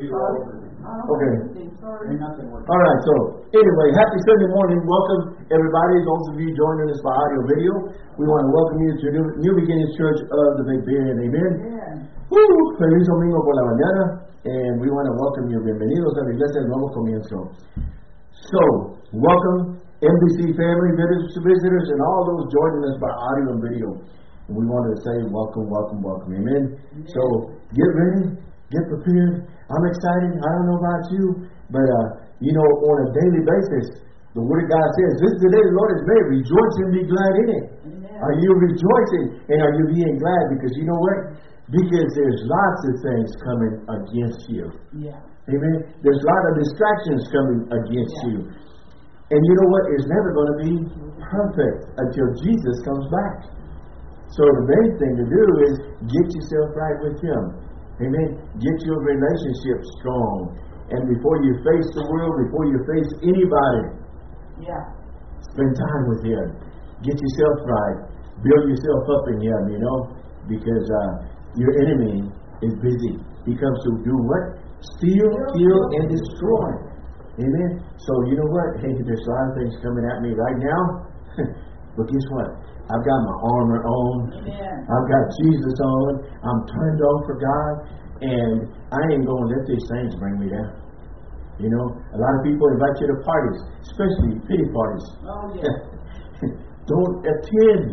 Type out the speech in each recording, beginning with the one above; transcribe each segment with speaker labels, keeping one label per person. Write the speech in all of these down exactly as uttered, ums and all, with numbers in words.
Speaker 1: Okay. All right, so anyway, happy Sunday morning. Welcome, everybody. Those of you joining us by audio video, we want to welcome you to New, New Beginnings Church of the Big Bend. Amen. Yeah. Woo! Feliz domingo por la mañana. And we want to welcome you. Bienvenidos a la iglesia del nuevo comienzo. So, welcome, M B C family, visitors, visitors, and all those joining us by audio and video. And we wanted to say welcome, welcome, welcome. Amen. Amen. So, get ready, get prepared. I'm excited. I don't know about you, but, uh, you know, on a daily basis, the Word of God says, this is the day the Lord has made. Rejoice and be glad in it. Amen. Are you rejoicing and are you being glad? Because you know what? Because there's lots of things coming against you. Yeah. Amen. There's a lot of distractions coming against yeah. you. And you know what? It's never going to be perfect until Jesus comes back. So the main thing to do is get yourself right with Him. Amen. Get your relationship strong. And before you face the world, before you face anybody, yeah, spend time with Him. Get yourself right. Build yourself up in Him, you know, because uh, your enemy is busy. He comes to do what? Steal, kill, and destroy. Amen. So you know what? Hey, there's a lot of things coming at me right now. But guess what? I've got my armor on. Amen. I've got Jesus on. I'm turned on for God. And I ain't going to let these things bring me down. You know, a lot of people invite you to parties, especially pity parties. Oh, yeah. Don't attend.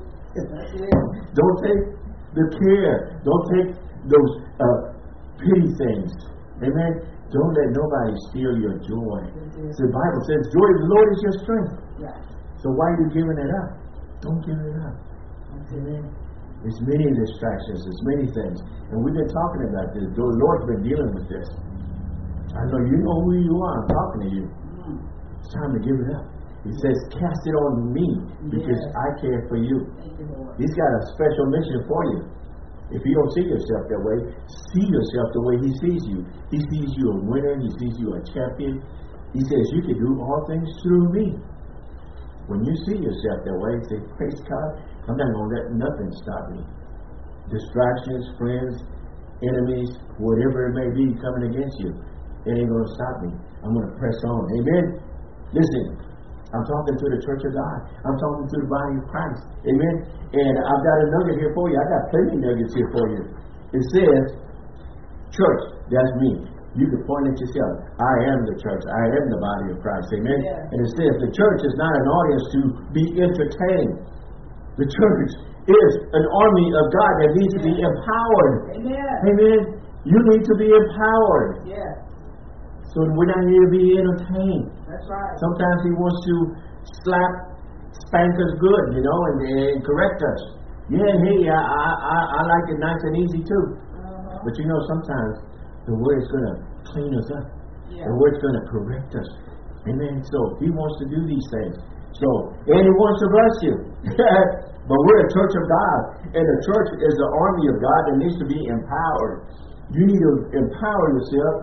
Speaker 1: Don't take the care. Don't take those uh, pity things. Amen. Don't let nobody steal your joy. So the Bible says, joy of the Lord is your strength. Yeah. So why are you giving it up? Don't give it up. Amen. There's many distractions. There's many things. And we've been talking about this. The Lord's been dealing with this. I know you know who you are. I'm talking to you. It's time to give it up. He says, cast it on me because yes. I care for you. you He's got a special mission for you. If you don't see yourself that way, see yourself the way He sees you. He sees you a winner. He sees you a champion. He says, you can do all things through me. When you see yourself that way, say, praise God, I'm not going to let nothing stop me. Distractions, friends, enemies, whatever it may be coming against you, it ain't going to stop me. I'm going to press on. Amen? Listen, I'm talking to the church of God. I'm talking to the body of Christ. Amen? And I've got a nugget here for you. I got plenty of nuggets here for you. It says, church, that's me. You can point at yourself. I am the church. I am the body of Christ. Amen? Yeah. And it says the church is not an audience to be entertained. The church is an army of God that needs yeah. to be empowered. Amen. Amen? You need to be empowered. Yeah. So we're not here to be entertained. That's right. Sometimes He wants to slap, spank us good, you know, and, and correct us. Yeah, hey, I, I, I like it nice and easy too. Uh-huh. But you know, sometimes the Word's going to clean us up. Yeah. The Word's going to correct us. Amen. So He wants to do these things. So, and He wants to bless you. But we're a church of God. And the church is the army of God that needs to be empowered. You need to empower yourself.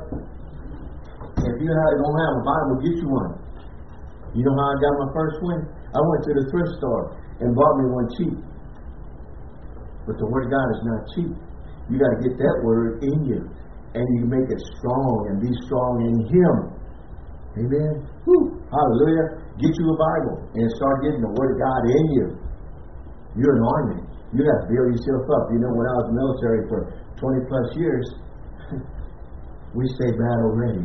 Speaker 1: If you don't have a Bible, get you one. You know how I got my first one? I went to the thrift store and bought me one cheap. But the Word of God is not cheap. You got to get that Word in you. And you make it strong and be strong in Him. Amen. Woo. Hallelujah. Get you a Bible and start getting the Word of God in you. You're an army. You got to build yourself up. You know, when I was in the military for twenty plus years, we stay battle ready.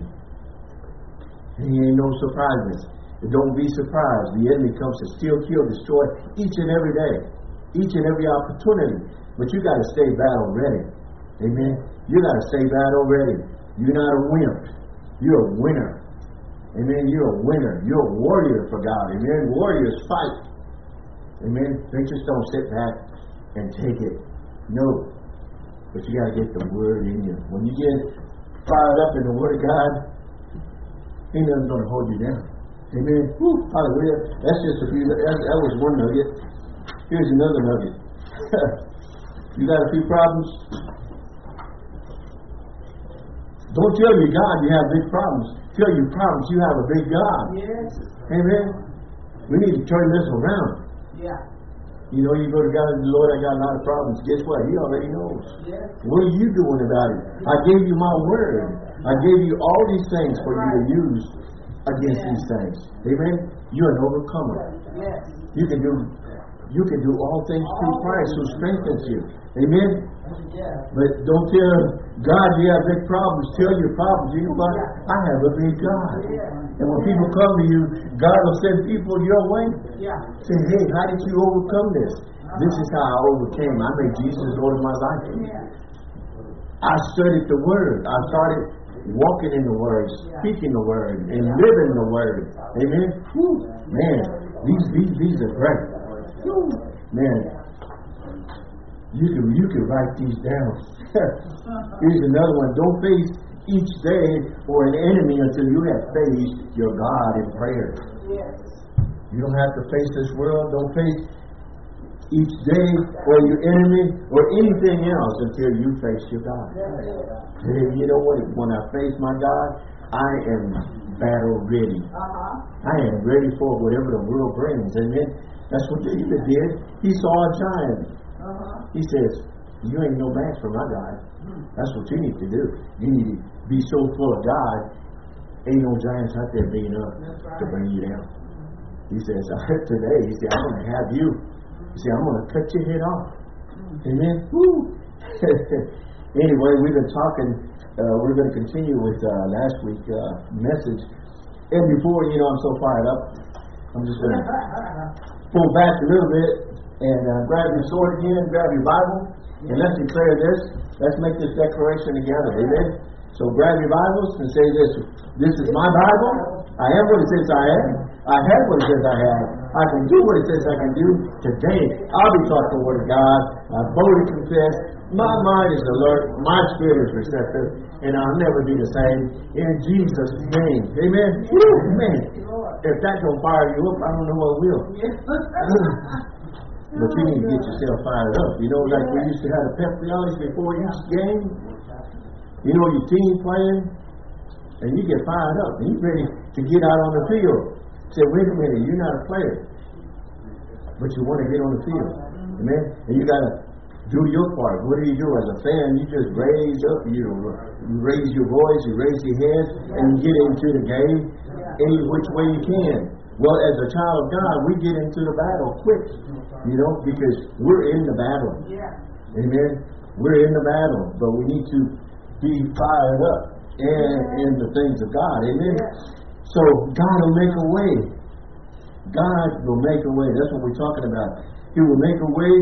Speaker 1: And He ain't no surprises. Don't be surprised. The enemy comes to steal, kill, destroy each and every day. Each and every opportunity. But you got to stay battle ready. Amen. You got to stay battle ready. You're not a wimp. You're a winner. Amen. You're a winner. You're a warrior for God. Amen. Warriors fight. Amen. They just don't sit back and take it. No. But you got to get the Word in you. When you get fired up in the Word of God, ain't nothing going to hold you down. Amen. Woo, hallelujah. That's just a few. That, that was one nugget. Here's another nugget. You got a few problems? Don't tell your God you have big problems. Tell your problems you have a big God. Yes. Amen. We need to turn this around. Yeah. You know, you go to God and Lord, I got a lot of problems. Guess what? He already knows. Yes. What are you doing about it? I gave you my word. I gave you all these things for you to use against yes. these things. Amen? You're an overcomer. Yes. You can do you can do all things through Christ who strengthens you. Amen? Yeah. But don't tell God you have big problems. Tell your problems. You know what? I have a big God. Yeah. And when yeah. people come to you, God will send people your way. Yeah. Say, hey, how did you overcome this? Uh-huh. This is how I overcame. I made Jesus Lord of my life. Yeah. I studied the Word. I started walking in the Word, yeah. speaking the Word, and yeah. living the Word. Amen? Whew. Man, these, these, these are great. Whew. Man, you can, you can write these down. Here's another one. Don't face each day or an enemy until you have faced your God in prayer. Yes. You don't have to face this world. Don't face each day or your enemy or anything else until you face your God. And you know what? When I face my God, I am battle ready. Uh-huh. I am ready for whatever the world brings. Amen. That's what David did. He saw a giant. Uh-huh. He says, you ain't no match for my God. That's what you need to do. You need to be so full of God. Ain't no giants out there being up right. to bring you down. He says, today, he said, I'm going to have you. He said, I'm going to cut your head off. Mm-hmm. Amen. Woo. Anyway, we've been talking. Uh, we're going to continue with uh, last week's uh, message. And before, you know, I'm so fired up, I'm just going to pull back a little bit and uh, grab your sword again, grab your Bible, and let's declare this. Let's make this declaration together. Amen. So grab your Bibles and say this. This is my Bible. I am what it says I am. I have what it says I have. I can do what it says I can do. Today, I'll be taught the Word of God. I boldly confess. My mind is alert. My spirit is receptive. And I'll never be the same. In Jesus' name. Amen. Woo, man. If that don't fire you up, I don't know what will. But you need to get yourself fired up. You know, like we used to have the pep rallies before each game. You know, your team playing, and you get fired up, and you're ready to get out on the field. Say, wait a minute, you're not a player, but you want to get on the field. Amen? And you got to do your part. What do you do as a fan? You just raise up, you, you raise your voice, you raise your head, and you get into the game any which way you can. Well, as a child of God, we get into the battle quick, you know, because we're in the battle. Amen? We're in the battle, but we need to be fired up and in the things of God. Amen? So God will make a way. God will make a way. That's what we're talking about. He will make a way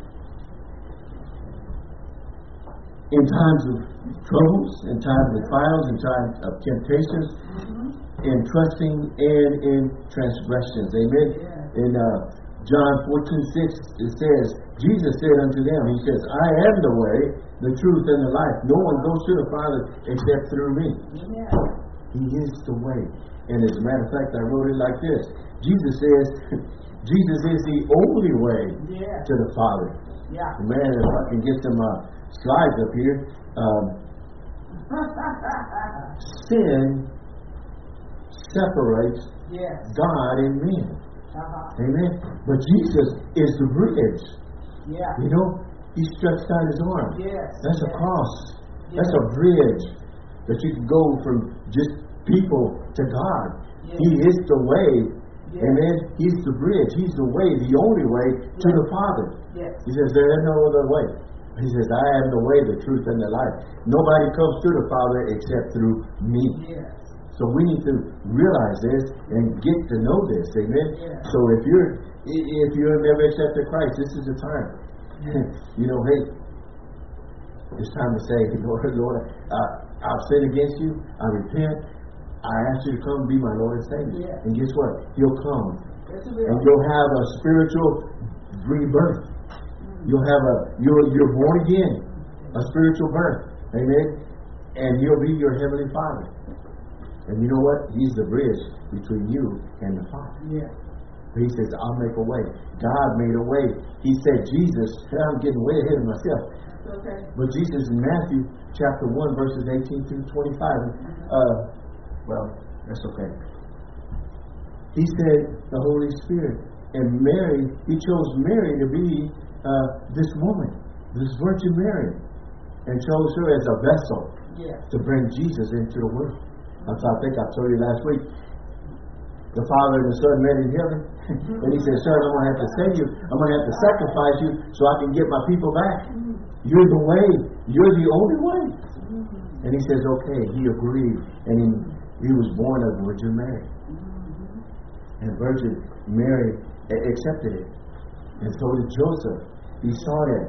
Speaker 1: in times of troubles, in times of trials, in times of temptations, mm-hmm. in trusting and in transgressions. Amen. Yeah. In uh, John fourteen six, it says, Jesus said unto them, he says, I am the way, the truth, and the life. No one goes to the Father except through me. Yeah. He is the way. And as a matter of fact, I wrote it like this. Jesus says, Jesus is the only way yeah. to the Father. Yeah. Man, if I can get some uh, slides up here. Um, sin separates yes. God and man. Uh-huh. Amen. But Jesus is the bridge. Yeah. You know, he stretched out his arm. Yes. That's yes. a cross. Yes. That's a bridge that you can go from just people to God. Yes. He is the way. Yes. Amen. He's the bridge. He's the way, the only way yes. to the Father. Yes. He says there is no other way. He says, I am the way, the truth, and the life. Nobody comes to the Father except through me. Yes. So we need to realize this and get to know this. Amen. Yes. So if you're if you have never accepted Christ, this is the time. Yes. You know, hey, it's time to say, Lord, Lord, uh, I've sinned against you. I repent. I ask you to come and be my Lord and Savior. Yes. And guess what? You'll come. Yes, and you'll have a spiritual rebirth. You'll have a, you're, you're born again, a spiritual birth. Amen. And he'll be your heavenly Father. And you know what? He's the bridge between you and the Father. Yeah. He says, I'll make a way. God made a way. He said, Jesus, I'm getting way ahead of myself. Okay. But Jesus in Matthew chapter one, verses eighteen through twenty-five, uh, well, that's okay. He said, the Holy Spirit And Mary, he chose Mary to be uh, this woman, this Virgin Mary, and chose her as a vessel yeah. to bring Jesus into the world. That's how I think I told you last week. The Father and the Son met in heaven. And he said, son, I'm going to have to send you. I'm going to have to sacrifice you so I can get my people back. You're the way. You're the only way. And he says, okay. He agreed. And he, he was born of Virgin Mary. And Virgin Mary accepted it. And so did Joseph. He saw that.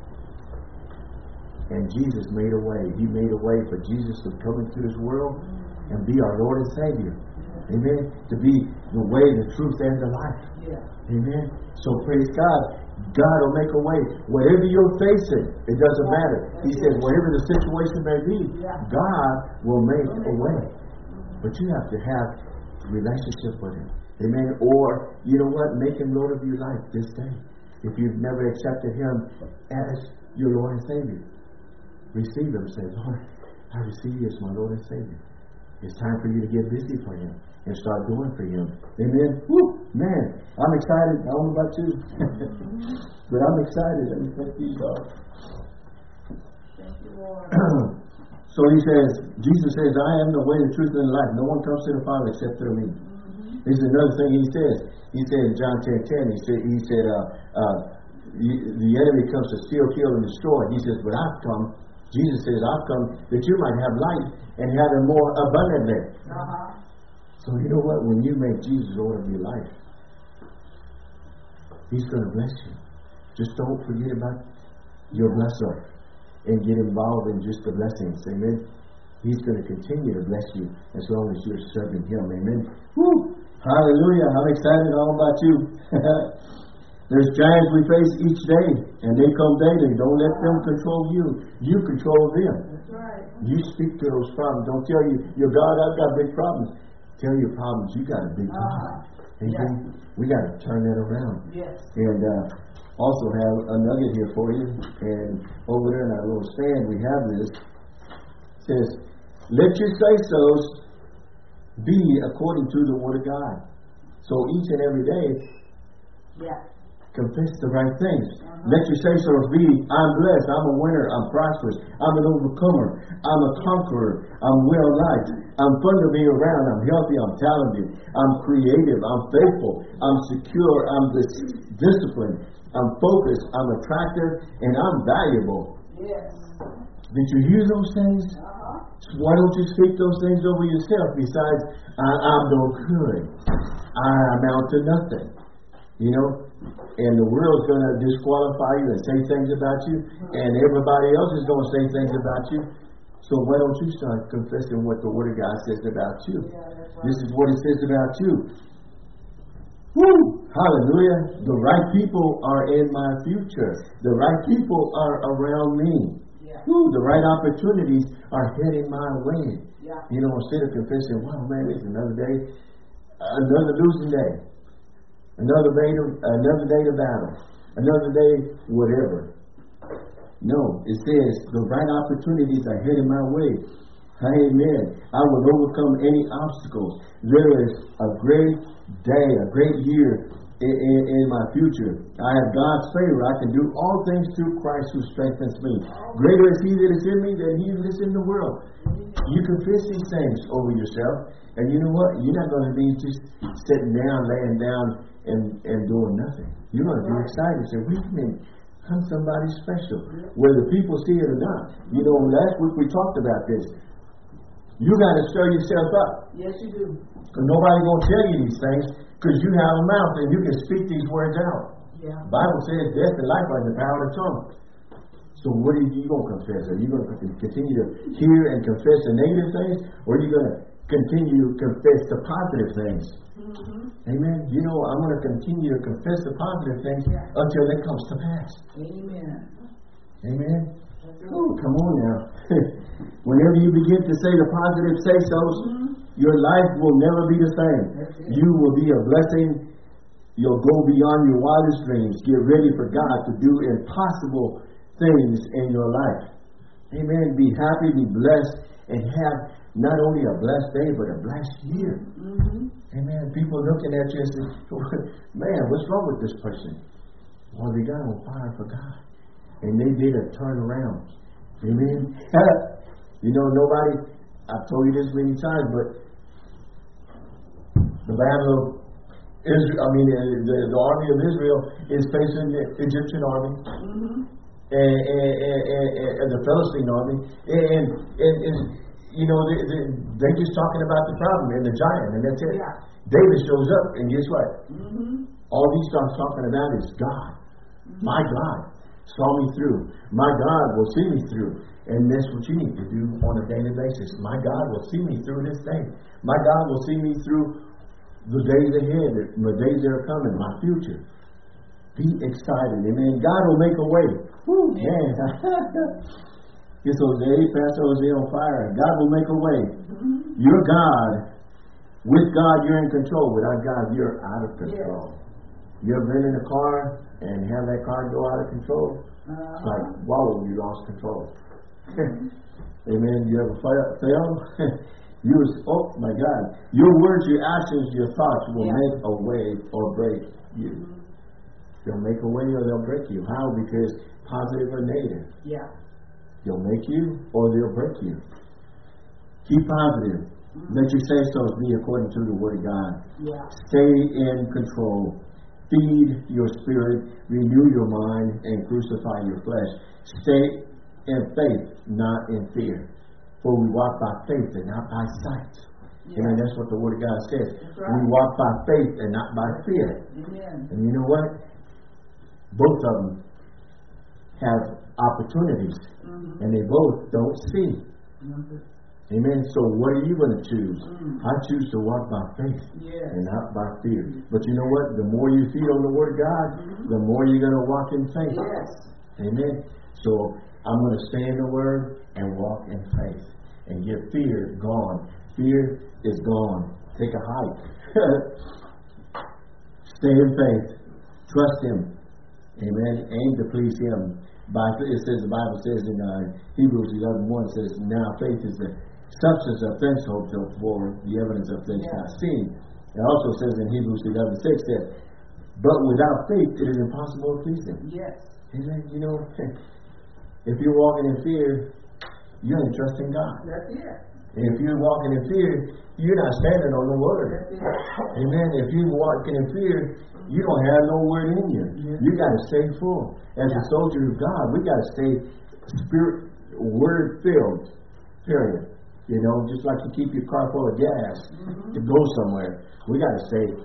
Speaker 1: And Jesus made a way. He made a way for Jesus to come into this world and be our Lord and Savior. Amen. To be the way, the truth, and the life. Yeah. Amen. So praise God. God will make a way. Whatever you're facing, it doesn't yeah. matter. He says, whatever the situation may be, yeah. God will make a way. But you have to have a relationship with Him. Amen. Or, you know what? Make Him Lord of your life this day. If you've never accepted Him as your Lord and Savior, receive Him. Say, Lord, I receive you as my Lord and Savior. It's time for you to get busy for Him and start doing for Him. Amen. Woo, man, I'm excited. I don't know about you, but I'm excited. Let me thank you, God. Thank you, Lord. So He says, Jesus says, I am the way, the truth, and the life. No one comes to the Father except through me. Mm-hmm. This is another thing He says. He said in John ten ten, He said, He said, uh, uh, the enemy comes to steal, kill, and destroy. He says, but I've come. Jesus says, I've come that you might have life and have it more abundantly. Uh-huh. So you know what? When you make Jesus Lord of your life, He's going to bless you. Just don't forget about your blesser and get involved in just the blessings. Amen. He's going to continue to bless you as long as you're serving Him. Amen. Woo! Hallelujah. I'm excited all about you. There's giants we face each day, and they come daily. Don't let them control you. You control them. That's right. You speak to those problems. Don't tell you, your God, I've got big problems. Tell your problems, you got a big problem. Uh, yeah. We got to turn that around. Yes. And uh, also have a nugget here for you. And over there in our little stand, we have this. It says, let your say-sos be according to the Word of God. So each and every day, yeah. confess the right things. Uh-huh. Let your say-sos be, I'm blessed, I'm a winner, I'm prosperous, I'm an overcomer, I'm a conqueror, I'm well-liked, I'm fun to be around, I'm healthy, I'm talented, I'm creative, I'm faithful, I'm secure, I'm dis- disciplined, I'm focused, I'm attractive, and I'm valuable. Yes. Did you hear those things? Uh-huh. Why don't you speak those things over yourself? Besides, I, I'm no good. I amount to nothing. You know? And the world's going to disqualify you and say things about you. And everybody else is going to say things about you. So why don't you start confessing what the Word of God says about you? Yeah, right. This is what it says about you. Woo! Hallelujah. The right people are in my future. The right people are around me. Yeah. Woo! The right opportunities are heading my way. Yeah. You know, instead of confessing, wow, man, it's another day, another losing day. Another day, to, another day to battle. Another day, whatever. No, it says the right opportunities are heading my way. Amen. I will overcome any obstacles. There is a great day, a great year in, in, in my future. I have God's favor. I can do all things through Christ who strengthens me. Greater is He that is in me than he that is in the world. You confess these things over yourself, and you know what? You're not going to be just sitting down, laying down, and, and doing nothing. You're going to be excited. Say, wait a minute, I'm somebody special. Whether people see it or not. You know, last week we talked about this. You got to stir yourself up. Yes, you do. Because nobody's going to tell you these things, because you have a mouth and you can speak these words out. Yeah. The Bible says death and life are in the power of the tongue. So what are you going to confess? Are you going to continue to hear and confess the negative things, or are you going to continue to confess the positive things? Mm-hmm. Amen. You know, I'm going to continue to confess the positive things yeah. until it comes to pass. Amen. Amen. Oh, come on now. Whenever you begin to say the positive say-sos, mm-hmm. your life will never be the same. You will be a blessing. You'll go beyond your wildest dreams. Get ready for God to do impossible things in your life. Amen. Be happy, be blessed, and have not only a blessed day, but a blessed year. Mm-hmm. Amen. People looking at you and say, man, what's wrong with this person? Well, they got on fire for God. And they did a turnaround. Amen. You know, nobody, I've told you this many times, but the battle of Israel, I mean, the, the army of Israel is facing the Egyptian army. Mm-hmm. And, and, and, and the Philistine army. And, and, and you know, they, they, they're just talking about the problem and the giant, and that's it. Yeah. David shows up, and guess what? Mm-hmm. All he starts talking about is God. Mm-hmm. My God saw me through. My God will see me through. And that's what you need to do on a daily basis. My God will see me through this day. My God will see me through the days ahead, the days that are coming, my future. Be excited. Amen. God will make a way. Woo, man. It's Jose, Pastor Jose on fire. God will make a way. Mm-hmm. Your God, with God, you're in control. Without God, you're out of control. Yes. You ever been in a car and have that car go out of control? Uh-huh. It's like, whoa, you lost control. Amen. You ever fail? You was, oh my God. Your words, your actions, your thoughts will yeah. make a way or break you. Mm-hmm. They'll make a way or they'll break you. How? Because positive or negative. Yeah. They'll make you or they'll break you. Keep positive. Mm-hmm. Let your say-sos be according to the Word of God. Yeah. Stay in control. Feed your spirit. Renew your mind and crucify your flesh. Stay in faith, not in fear. For we walk by faith and not by sight. Yeah. Amen. That's what the Word of God says. Right. We walk by faith and not by fear. Amen. And you know what? Both of them have opportunities, mm-hmm. and they both don't see. Mm-hmm. Amen. So what are you going to choose? Mm-hmm. I choose to walk by faith yes. and not by fear. But you know what? The more you feed on the Word of God, mm-hmm. the more you're going to walk in faith. Yes. Amen. So I'm going to stay in the Word and walk in faith and get fear gone. Fear is gone. Take a hike. Stay in faith. Trust Him. Amen. Aim to please Him. By it says the Bible says in uh, Hebrews eleven one says, now faith is the substance of things hoped for, the evidence of things yeah. not seen. It also says in Hebrews eleven six that, but without faith it is impossible to please Him. Yes. Amen. You know, if you're walking in fear, you ain't trusting God. That's it. And if you're walking in fear, you're not standing on the Word. Amen. If you're walking in fear, you don't have no Word in you. Yeah. You got to stay full. As yeah. a soldier of God, we got to stay spirit, Word filled. Period. You know, just like you keep your car full of gas mm-hmm. to go somewhere, we got to stay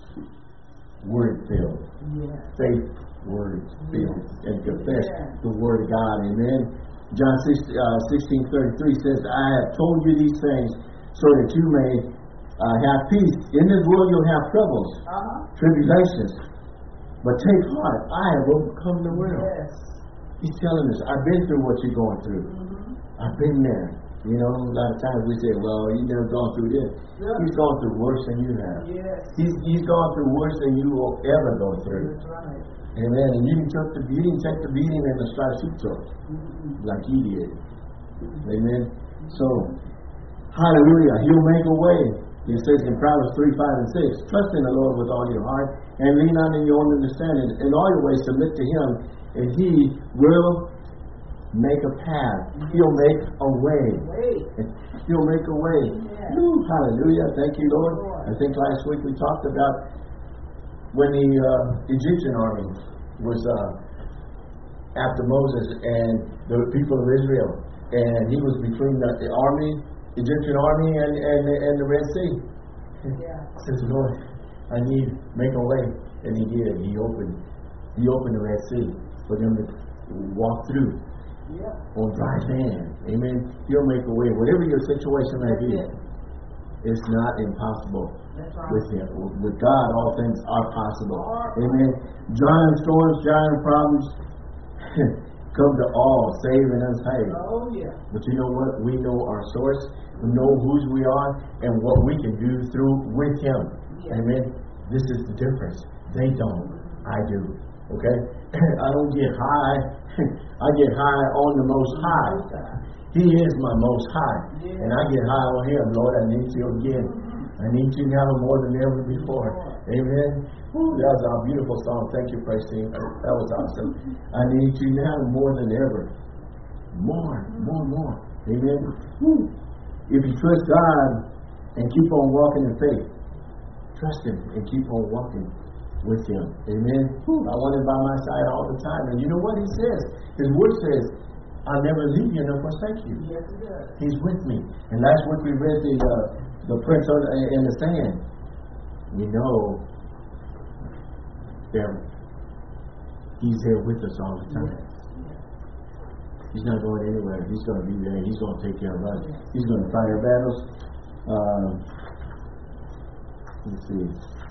Speaker 1: Word filled. Yeah. Faith, Word filled, yeah. and confess yeah. the Word of God. Amen. John sixteen thirty-three says, I have told you these things so that you may uh, have peace. In this world you'll have troubles, uh-huh. tribulations. But take heart, I have overcome the world. Yes. He's telling us, I've been through what you're going through. Mm-hmm. I've been there. You know, a lot of times we say, well, you've never gone through this. Yeah. He's gone through worse than you have. Yes. He's, he's gone through worse than you will ever go through. That's right. Amen. And you didn't take the, you didn't take the beating and the stripes he took mm-hmm. like he did. Amen. So, hallelujah. He'll make a way. It says in Proverbs three, five, and six, trust in the Lord with all your heart and lean not in your own understanding. In all your ways submit to Him, and He will make a path. He'll make a way. He'll make a way. Yeah. Ooh, hallelujah. Thank you, Lord. I think last week we talked about when the uh, Egyptian army was uh, after Moses and the people of Israel, and he was between the, the army, Egyptian army, and and, and the Red Sea. Yeah. Says, Lord, I need make a way, and He did. He opened, He opened the Red Sea for them to walk through. Yeah. On dry land. Amen. He'll make a way. Whatever your situation may be, it. it's not impossible. That's right. With Him. With God, all things are possible. Right. Amen. Giant storms, giant problems come to all, save and unsaved. Oh, yeah. But you know what? We know our source. We know whose we are and what we can do through with Him. Yeah. Amen. This is the difference. They don't. I do. Okay? I don't get high. I get high on the Most High. He is my most high. Yeah. And I get high on him. Lord, I need you again. I need you now more than ever before. Amen. Ooh, that was a beautiful song. Thank you, praise team. That was awesome. I need you now more than ever. More, more, more. Amen. Ooh. If you trust God and keep on walking in faith, trust him and keep on walking with him. Amen. Ooh. I want him by my side all the time. And you know what he says? His word says, I'll never leave you nor forsake you. Yes, he does. He's with me. And last week we read the uh, the prints on, in the sand. We know that he's there with us all the time. Yes. He's not going anywhere. He's going to be there. He's going to take care of us. Yes. He's going to fight our battles. Um, let's see.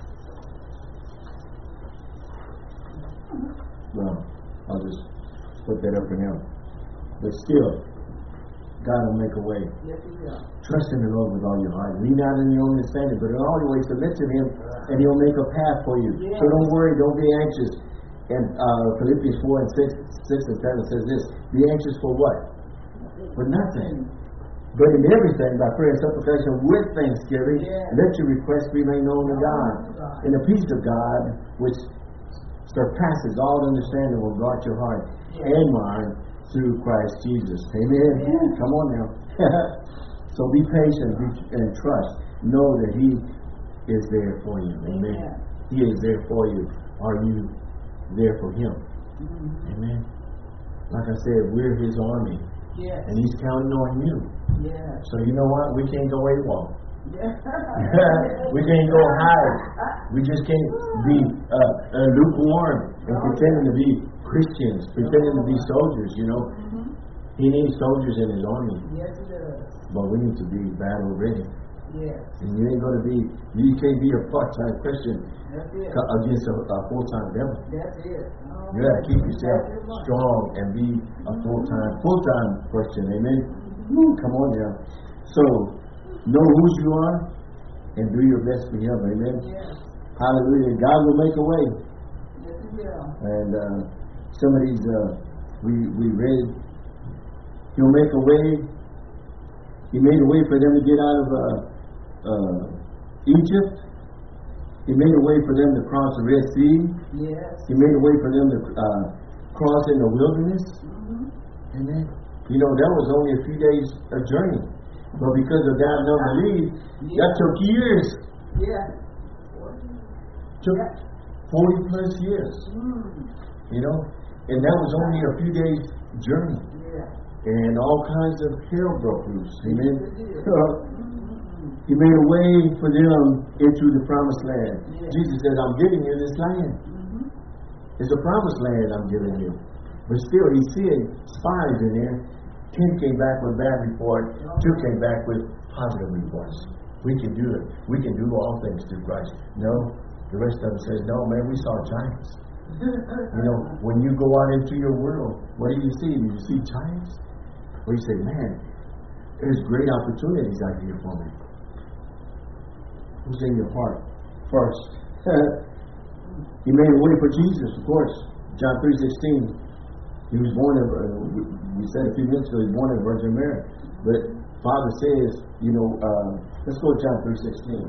Speaker 1: Well, I'll just put that up for now. But still, God will make a way. Yes, he will. Trust in the Lord with all your heart. Lean not in your own understanding, but in all your ways submit to him, and he'll make a path for you. Yes. So don't worry, don't be anxious. And uh, Philippians four and six, six and seven says this: be anxious for what? For nothing. But in everything, by prayer and supplication with thanksgiving, yes. let your requests be made known to God. And the peace of God, which surpasses all understanding, will guard your heart yes. and mind through Christ Jesus. Amen. Amen. Come on now. So be patient be, and trust. Know that he is there for you. Amen. Amen. He is there for you. Are you there for him? Mm-hmm. Amen. Like I said, we're his army. Yes. And he's counting on you. Yes. So you know what? We can't go AWOL. Yes. We can't go hide. We just can't be uh, uh, lukewarm and pretending to be Christians, pretending to be soldiers, you know. Mm-hmm. He needs soldiers in his army. Yes, he does. But we need to be battle ready. Yes. And you ain't going to be, you can't be a part-time Christian against a, a full-time devil. That's it. Oh, you got to keep yourself strong and be a full-time, full-time Christian. Amen. Mm-hmm. Come on now. So, know who you are and do your best for him. Amen. Yes. Hallelujah. God will make a way. Yes, he will. And, uh, some of these uh, we we read, he'll make a way. He made a way for them to get out of uh, uh, Egypt. He made a way for them to cross the Red Sea. Yes. He made a way for them to uh, cross in the wilderness. Mm-hmm. Amen. You know, that was only a few days a journey, but because of that unbelief, yeah. that took years. Yeah. Took yeah. forty plus years. Mm. You know. And that was only a few days journey. Yeah. And all kinds of hell broke loose. Amen. He made a way for them into the promised land. Yeah. Jesus said, I'm giving you this land. Mm-hmm. It's a promised land I'm giving you. But still, he's seeing spies in there. Ten came back with bad report. Oh. Two came back with positive reports. We can do it. We can do all things through Christ. No. The rest of them says, no, man, we saw giants. You know, when you go out into your world, what do you see? Do you see giants? Or you say, man, there's great opportunities out here for me. Who's in your heart first? He made a way for Jesus, of course. John three sixteen. He was born of, uh, we said a few minutes ago, he was born of Virgin Mary. But Father says, you know, uh, let's go to John three sixteen.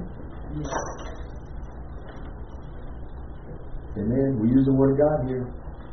Speaker 1: Amen. We use the word of God here.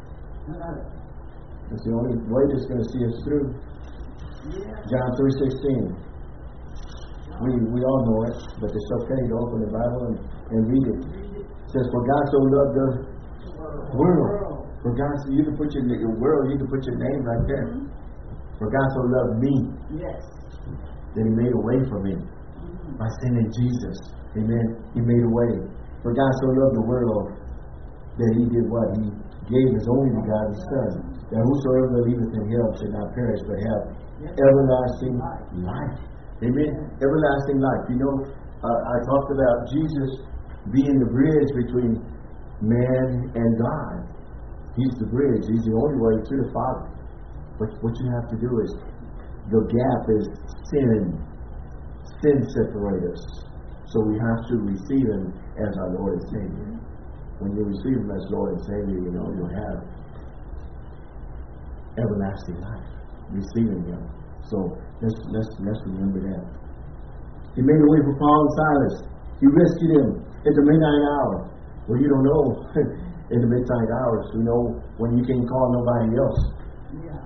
Speaker 1: It's the only way that's going to see us through. John three sixteen. We we all know it, but it's okay to open the Bible and, and read it. It says, for God so loved the world. For God, so you can put your, your world, you can put your name right there. For God so loved me. Yes. That he made a way for me. By sending Jesus. Amen. He made a way. For God so loved the world that he did what? He gave his only begotten Son, that whosoever believeth in him should not perish but have everlasting life. Amen. Everlasting life. You know, uh, I talked about Jesus being the bridge between man and God. He's the bridge. He's the only way to the Father. But what you have to do is, the gap is sin. Sin separates us. So we have to receive him as our Lord and Savior. When you receive him as Lord and Savior, you know, you'll have everlasting life. Receiving him. So let's let's let's remember that. He made a way for Paul and Silas. He rescued them at the midnight hour. Well, you don't know in the midnight hours. You know when you can't call nobody else.
Speaker 2: Yeah.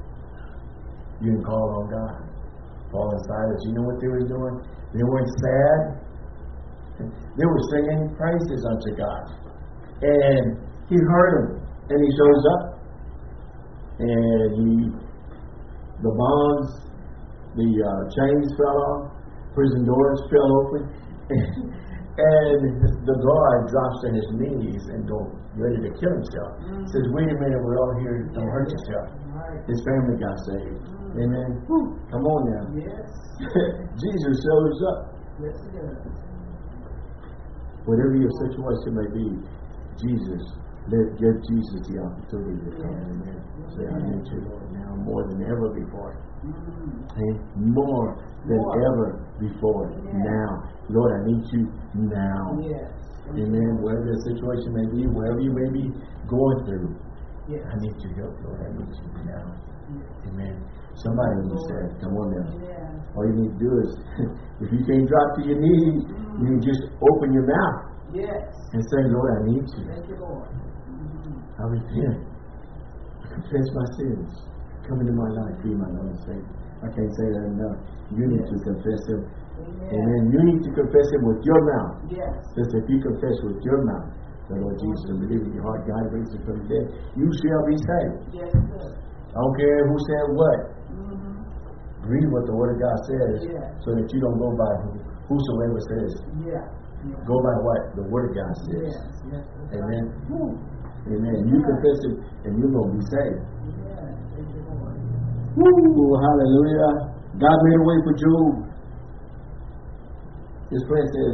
Speaker 1: You can call on God. Paul and Silas, you know what they were doing? They weren't sad. They were singing praises unto God. And he heard them. And he shows up. And he, the bonds, the uh, chains fell off. Prison doors fell open. And the guard drops to his knees and goes ready to kill himself. Mm. Says, wait a minute, we're all here. Don't hurt yourself.
Speaker 2: Right.
Speaker 1: His family got saved. Mm. Amen. Woo. Come on now.
Speaker 2: Yes.
Speaker 1: Jesus shows up.
Speaker 2: Yes, he does.
Speaker 1: Whatever your situation may be, Jesus, let give Jesus the opportunity to come. Yes. Amen. Say, I need you, Lord, now more than ever before.
Speaker 2: Mm.
Speaker 1: Okay? More than more. ever before. Yes. Now. Lord, I need you now.
Speaker 2: Yes.
Speaker 1: Amen. Whatever the situation may be, wherever you may be going through,
Speaker 2: yes.
Speaker 1: I need your help, Lord. I need you now.
Speaker 2: Yes.
Speaker 1: Amen. Somebody needs that. Come on now.
Speaker 2: Yes.
Speaker 1: All you need to do is, if you can't drop to your knees, mm-hmm. you just open your mouth.
Speaker 2: Yes.
Speaker 1: And say, Lord, I need you.
Speaker 2: Thank you, Lord. Mm-hmm.
Speaker 1: I repent. I confess my sins. Come into my life. Be my Lord and Savior. I can't say that enough. You need yes. to confess Him.
Speaker 2: Amen.
Speaker 1: Amen. You need to confess Him with your mouth.
Speaker 2: Yes.
Speaker 1: Just if you confess with your mouth the Lord Jesus and believe in your heart God raised Him from the dead, you shall be saved.
Speaker 2: Yes, sir.
Speaker 1: I don't care who said what.
Speaker 2: Mm-hmm.
Speaker 1: Read what the Word of God says,
Speaker 2: yes.
Speaker 1: so that you don't go by whosoever says.
Speaker 2: Yeah. yeah.
Speaker 1: Go by what the Word of God says.
Speaker 2: Yes. Yes.
Speaker 1: Amen.
Speaker 2: Woo.
Speaker 1: Amen. You confess it, and you're going to be saved.
Speaker 2: Yeah. Thank you, Lord.
Speaker 1: Woo! Hallelujah. God made a way for Job. His friend says,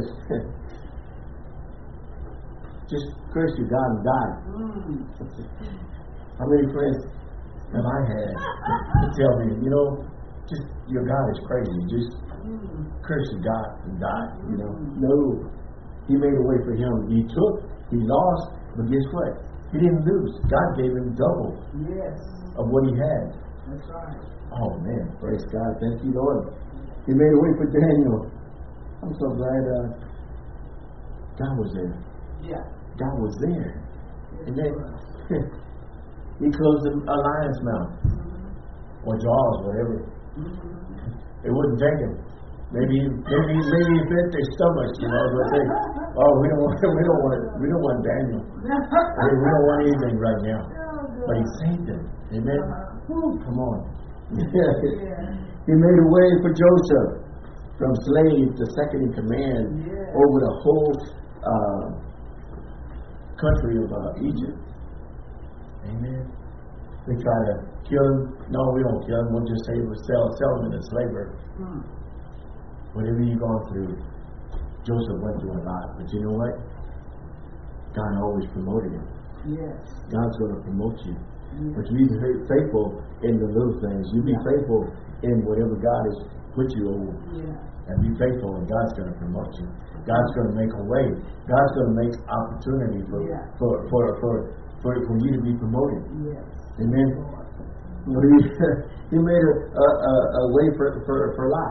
Speaker 1: just curse you, God, and die.
Speaker 2: Mm.
Speaker 1: How many friends have I had to tell me, you know, just your God is crazy. Just mm. curse you, God, and die. You know, mm. no. He made a way for him. He took, he lost, but guess what? He didn't lose. God gave him double
Speaker 2: yes.
Speaker 1: of what he had.
Speaker 2: That's right.
Speaker 1: Oh man, praise God. Thank you, Lord. He made a way for Daniel. I'm so glad uh, God was there.
Speaker 2: Yeah.
Speaker 1: God was there.
Speaker 2: Yes,
Speaker 1: and then He closed the a lion's mouth. Mm-hmm. Or jaws, whatever. Mm-hmm. It wouldn't take him. Maybe maybe maybe he bit their stomachs, you know, but they oh we don't want we don't want we don't want Daniel. we, we don't want anything right now. But he saved them. Amen. Uh-huh. Come on.
Speaker 2: yeah.
Speaker 1: He made a way for Joseph from slave to second in command
Speaker 2: yeah.
Speaker 1: over the whole uh, country of uh, Egypt. Amen. They try to kill him. No, we don't kill him. We'll just say we'll sell, sell him into slavery. Hmm. Whatever you've gone through, Joseph went through a lot. But you know what? God always promoted him.
Speaker 2: Yes.
Speaker 1: God's going to promote you.
Speaker 2: Yes.
Speaker 1: But you be faithful in the little things. You be yeah. faithful in whatever God has put you over.
Speaker 2: Yeah.
Speaker 1: And be faithful, and God's going to promote you. God's going to make a way. God's going to make opportunity for
Speaker 2: yeah.
Speaker 1: for, for, for, for for you to be promoted.
Speaker 2: Yes.
Speaker 1: Amen. Well, he, he made a, a, a, a way for for, for Lot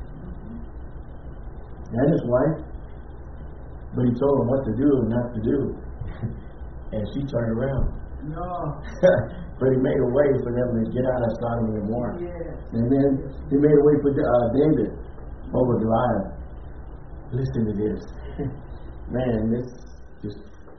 Speaker 1: and his wife, but he told them what to do and not to do, and she turned around.
Speaker 2: No.
Speaker 1: But he made a way for them to get out of Sodom and Gomorrah.
Speaker 2: Yes.
Speaker 1: And then he made a way for uh, David over Goliath. Listen to this. Man, this just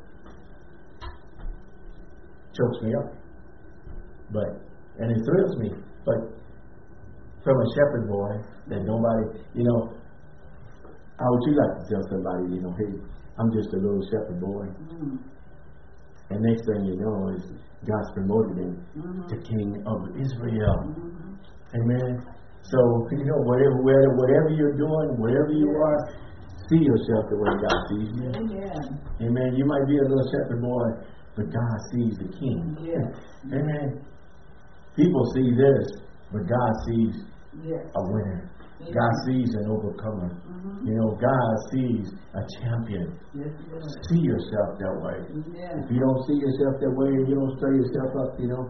Speaker 1: chokes me up. But, and it thrills me. But from a shepherd boy that nobody, you know, how would you like to tell somebody, you know, hey, I'm just a little shepherd boy. Mm. And next thing you know is God's promoted him mm-hmm. to King of Israel. Mm-hmm. Amen. So, you know, whatever, whatever you're doing, wherever you are, see yourself the way God sees you.
Speaker 2: Amen.
Speaker 1: Amen. You might be a little shepherd boy, but God sees the King.
Speaker 2: Yes.
Speaker 1: Amen. People see this, but God sees
Speaker 2: yes.
Speaker 1: a winner.
Speaker 2: Amen.
Speaker 1: God sees an overcomer. Mm-hmm. You know, God sees a champion.
Speaker 2: Yes, yes.
Speaker 1: See yourself that way.
Speaker 2: Yes.
Speaker 1: If you don't see yourself that way and you don't stir yourself up, you know,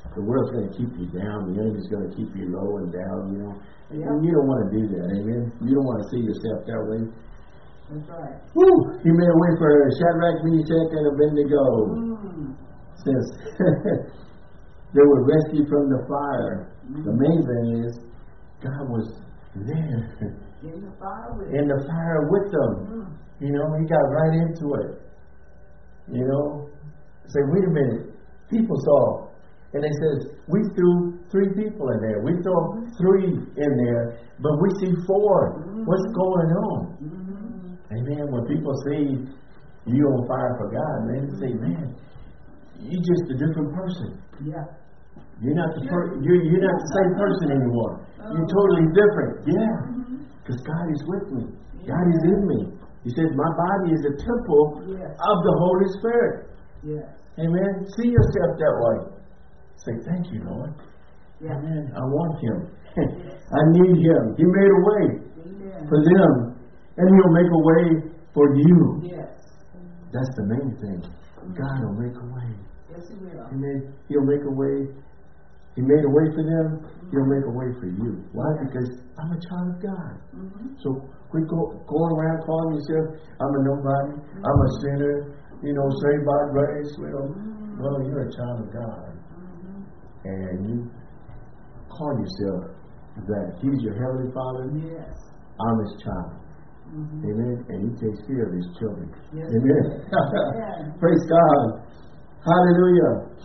Speaker 1: the world's going to keep you down. The enemy's going to keep you low and down, you know.
Speaker 2: Yeah.
Speaker 1: And you don't want to do that, amen? You don't want to see yourself that way.
Speaker 2: That's right.
Speaker 1: Woo! He made a way for Shadrach, Meshach, and Abednego.
Speaker 2: Mm.
Speaker 1: Since they were rescued from the fire. Mm. The main thing is, God was there.
Speaker 2: In the fire with
Speaker 1: In the fire with them. Mm. You know, he got right into it. You know? Say, wait a minute. People saw. And they says, we threw three people in there. We threw three in there, but we see four. Mm-hmm. What's going on? Mm-hmm. Amen. When people see you on fire for God, man, they say, man, you're just a different person.
Speaker 2: Yeah.
Speaker 1: You're not the per- you're, you're not the same person anymore. Oh. You're totally different. Yeah. Because mm-hmm. God is with me. Yeah. God is in me. He says, my body is a temple yes. of the Holy Spirit.
Speaker 2: Yeah.
Speaker 1: Amen. See yourself that way. Say, thank you, Lord.
Speaker 2: Yeah.
Speaker 1: Amen. I want him. I need him. He made a way Amen. For them. And he'll make a way for you.
Speaker 2: Yes.
Speaker 1: That's the main thing. Mm-hmm. God will make a way.
Speaker 2: Yes, he will.
Speaker 1: Amen. He'll make a way. He made a way for them. Mm-hmm. He'll make a way for you. Why? Yeah. Because I'm a child of God. Mm-hmm. So quit go, going around calling yourself, I'm a nobody. Mm-hmm. I'm a sinner. You know, saved by grace. Well, mm-hmm. well, you're a child of God. And you call yourself that he's your heavenly Father.
Speaker 2: Yes.
Speaker 1: I'm his child. Mm-hmm. Amen. And he takes care of his children.
Speaker 2: Yes.
Speaker 1: Amen. Yes. Praise God. Hallelujah.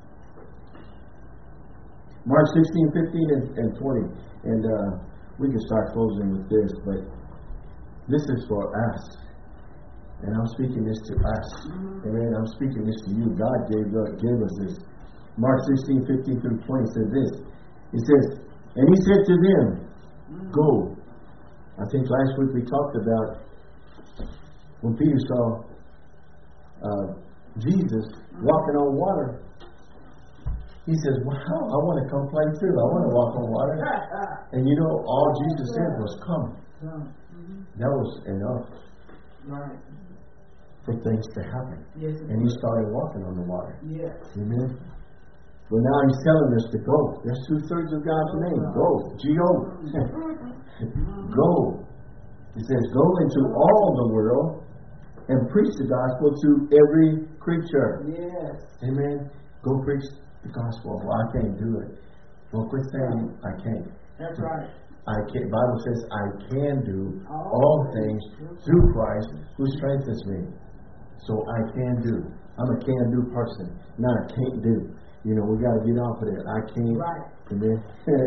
Speaker 1: Mark sixteen, fifteen, and, and twenty. And uh, we can start closing with this, but this is for us. And I'm speaking this to us. Mm-hmm. Amen. I'm speaking this to you. God gave, uh, gave us this. Mark sixteen, fifteen through twenty says this. He says, and he said to them, go. I think last week we talked about when Peter saw uh, Jesus walking on water. He says, wow, I want to come play too. I want to walk on water. And you know, all Jesus said was, come. That was enough
Speaker 2: right.
Speaker 1: for things to happen.
Speaker 2: Yes,
Speaker 1: and he started walking on the water.
Speaker 2: Yes.
Speaker 1: Amen. But now he's telling us to go. That's two-thirds of God's name. Go. G O Go. He says, go into all the world and preach the gospel to every creature.
Speaker 2: Yes.
Speaker 1: Amen. Go preach the gospel. Well, I can't do it. Well, quit saying I can't.
Speaker 2: That's right.
Speaker 1: I can't. Bible says I can do all things through Christ who strengthens me. So I can do. I'm a can-do person. Not a can't do. You know, we got to get off of that. I can't.
Speaker 2: Right.
Speaker 1: Amen.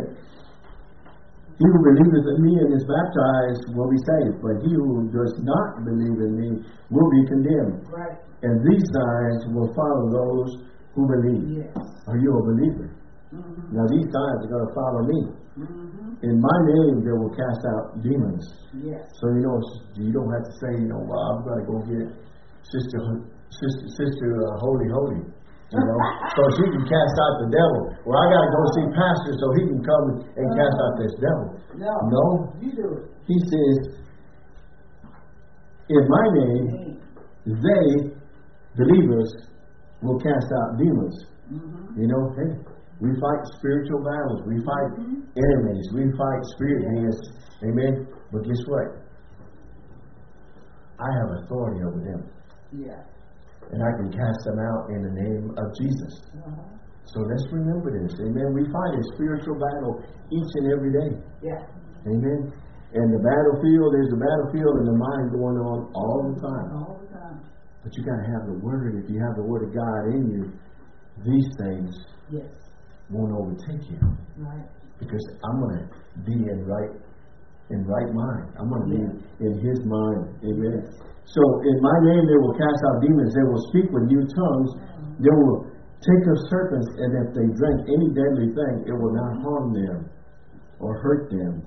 Speaker 1: He who believeth in me and is baptized will be saved, but he who does not believe in me will be condemned.
Speaker 2: Right.
Speaker 1: And these signs will follow those who believe.
Speaker 2: Yes.
Speaker 1: Are you a believer? Mm-hmm. Now these signs are going to follow me. Mm-hmm. In my name they will cast out demons.
Speaker 2: Yes.
Speaker 1: So you know, you don't have to say, you know, well, I'm going to go get Sister Sister Sister uh, Holy Holy. You know, so she can cast out the devil. Well, I got to go see Pastor so he can come and cast out this devil.
Speaker 2: No,
Speaker 1: no,
Speaker 2: you do it.
Speaker 1: He says, in my name, they, believers, will cast out demons. Mm-hmm. You know, hey, we fight spiritual battles. We fight mm-hmm. enemies. We fight spirit beings. Yeah. Amen. But guess what? I have authority over them.
Speaker 2: Yeah.
Speaker 1: And I can cast them out in the name of Jesus. Uh-huh. So let's remember this. Amen. We fight a spiritual battle each and every day.
Speaker 2: Yeah.
Speaker 1: Amen. And the battlefield, there's a battlefield in the mind going on all the time.
Speaker 2: All the time.
Speaker 1: But you got to have the Word. If you have the Word of God in you, these things
Speaker 2: yes.
Speaker 1: won't overtake you.
Speaker 2: Right.
Speaker 1: Because I'm going to be in right in right mind. I'm going to yeah. be in His mind. Amen. Yes. So in my name they will cast out demons. They will speak with new tongues. They will take of serpents, and if they drink any deadly thing, it will not harm them or hurt them.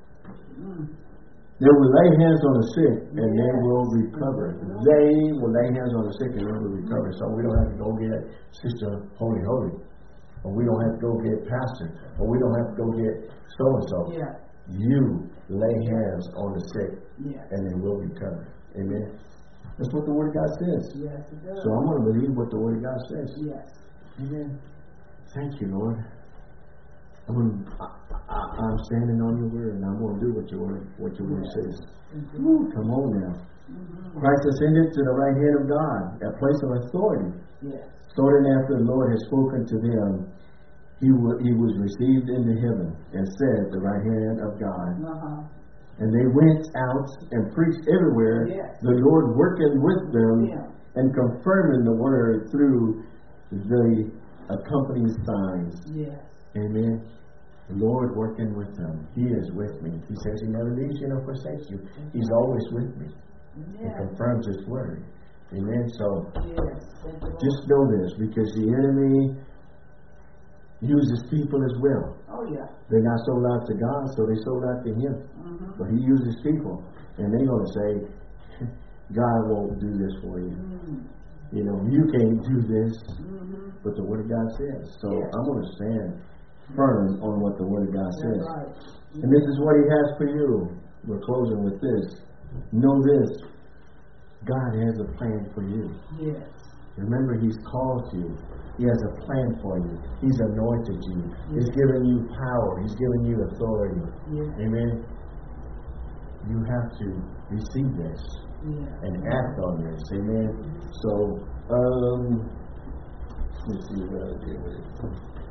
Speaker 1: They will lay hands on the sick, and they will recover. They will lay hands on the sick, and they will recover. So we don't have to go get Sister Holy Holy, or we don't have to go get Pastor, or we don't have to go get so and so. You lay hands on the sick, yeah. and they will recover. Amen. That's what the Word of God says.
Speaker 2: Yes, it does.
Speaker 1: So I'm going to believe what the Word of God says.
Speaker 2: Yes.
Speaker 1: Amen. Thank you, Lord. I'm, gonna, I, I, I'm standing on your word, and I'm going to do what your word, what your word says. Mm-hmm. Ooh, come on now. Mm-hmm. Christ ascended to the right hand of God, a place of authority. Yes. So then after the Lord had spoken to them, he, w- he was received into heaven and sat at the right hand of God. Uh-huh. And they went out and preached everywhere, yes. the Lord working with them yeah. and confirming the word through the accompanying signs. Yes. Amen. The Lord working with them. He is with me. He says He never leaves you nor forsakes you. He's always with me. Yeah. He confirms His word. Amen. So yes. just know this, because the enemy uses people as well. Oh yeah. They're not sold out to God, so they sold out to Him. Mm-hmm. But He uses people, and they're going to say, God won't do this for you. Mm-hmm. You know, you can't do this. Mm-hmm. But the Word of God says. So yes. I'm going to stand firm on what the Word of God says. Right. And this is what He has for you. We're closing with this. Know this. God has a plan for you. Yes. Remember, He's called you. He has a plan for you. He's anointed you. Yes. He's given you power. He's given you authority. Yes. Amen. You have to receive this. Yeah. And act on this. Amen. Mm-hmm. So, um, let's see what I did with it.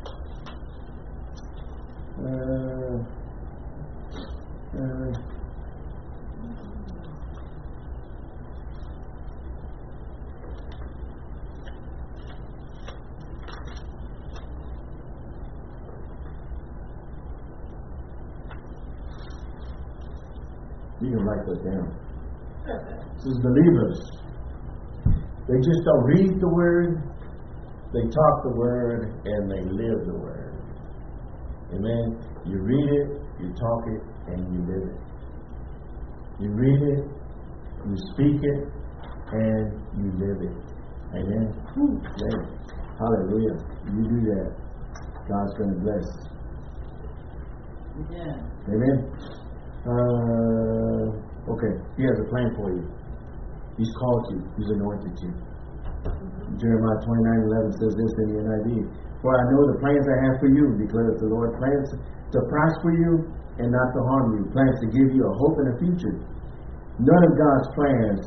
Speaker 1: Uh, uh, you can write that down. This is believers. They just don't read the Word, they talk the Word, and they live the Word. Amen. You read it, you talk it, and you live it. You read it, you speak it, and you live it. Amen. Amen. Hallelujah. You do that, God's going to bless. Yeah. Amen. Uh, okay, He has a plan for you. He's called you. He's anointed you. Mm-hmm. Jeremiah twenty-nine eleven says this in the N I V. For I know the plans I have for you, declares the Lord. Plans to prosper you and not to harm you. Plans to give you a hope and a future. None of God's plans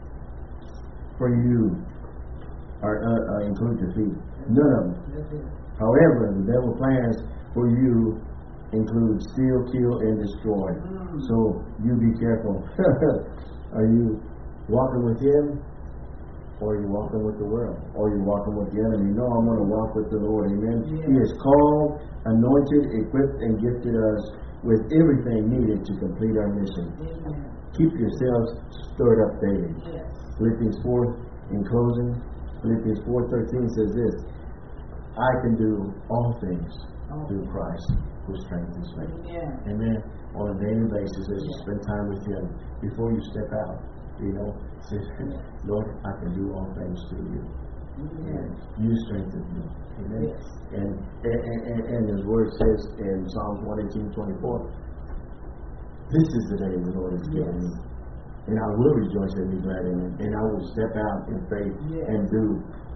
Speaker 1: for you are uh, uh, include defeat. None of them. However, the devil's plans for you include steal, kill, and destroy. Mm. So you be careful. Are you walking with Him, or are you walking with the world, or are you walking with the enemy? No, I'm going to walk with the Lord. Amen. Yeah. He has called, anointed, equipped, and gifted us with everything needed to complete our mission. Amen. Keep yourselves stirred up daily. Yes. Philippians four, in closing, Philippians four thirteen says this: I can do all things oh. through Christ who strengthens me. Yeah. Amen. On a daily basis, as you spend time with Him, before you step out, you know, say, Lord, I can do all things through you. And you strengthen me. Amen. Yes. And, and, and, and His Word says in Psalms one eighteen twenty-four, this is the day the Lord has given me. And I will rejoice and be glad in it. And I will step out in faith yes. and do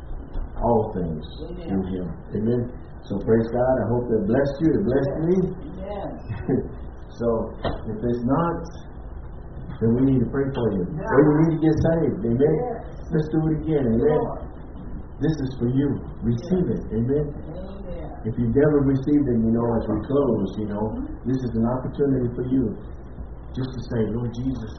Speaker 1: all things Amen. Through Him. Amen. So praise God. I hope that blessed you. It blessed yes. me. Yes. So if it's not, then we need to pray for you. Yeah. Or you need to get saved. Amen. Yes. Let's do it again. Amen. Lord. This is for you. Receive yes. it. Amen. Amen. If you've never received it, you know, as we close, you know, mm-hmm. this is an opportunity for you just to say, Lord Jesus,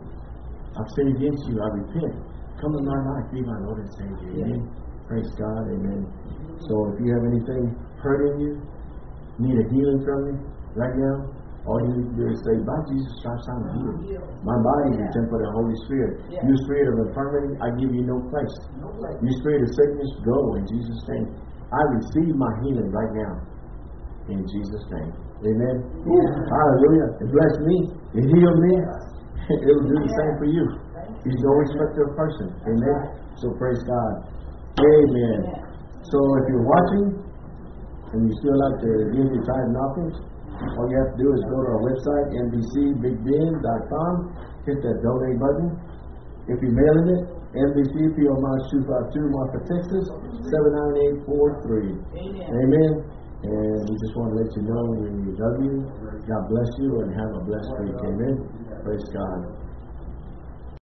Speaker 1: I've sinned against you. I repent. Come in my life. Be my Lord and Savior. Amen. Yes. Praise God. Amen. So if you have anything hurting you, need a healing from you right now, all you need to do is say, by Jesus Christ, I'm healed. My body is the temple of the Holy Spirit. Yeah. You spirit of infirmity, I give you no place. No place. You spirit of sickness, go in Jesus' name. I receive my healing right now in Jesus' name. Amen. Yeah. Hallelujah. It blessed me. It healed me. It will do the same for you. He's no respecter of person. Amen. So praise God. Amen. So if you're watching and you still like to give your tithe and offerings, all you have to do is go to our website, N B C Big Bend dot com, hit that donate button. If you're mailing it, M B C, P O Box two five two, Marfa, Texas, seven nine eight four three.
Speaker 2: Amen.
Speaker 1: Amen. And we just want to let you know we love you. God bless you and have a blessed week. Amen. Praise God.